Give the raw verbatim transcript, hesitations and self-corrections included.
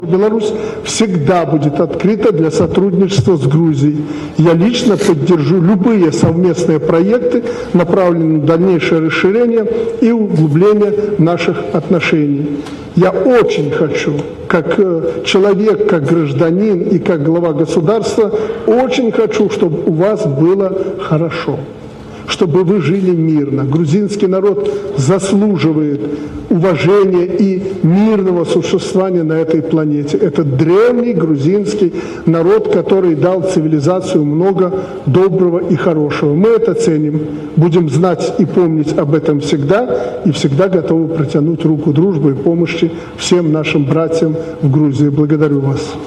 Беларусь всегда будет открыта для сотрудничества с Грузией. Я лично поддержу любые совместные проекты, направленные на дальнейшее расширение и углубление наших отношений. Я очень хочу, как человек, как гражданин и как глава государства, очень хочу, чтобы у вас было хорошо, чтобы вы жили мирно. Грузинский народ заслуживает уважения и мирного существования на этой планете. Это древний грузинский народ, который дал цивилизацию много доброго и хорошего. Мы это ценим, будем знать и помнить об этом всегда, и всегда готовы протянуть руку дружбы и помощи всем нашим братьям в Грузии. Благодарю вас.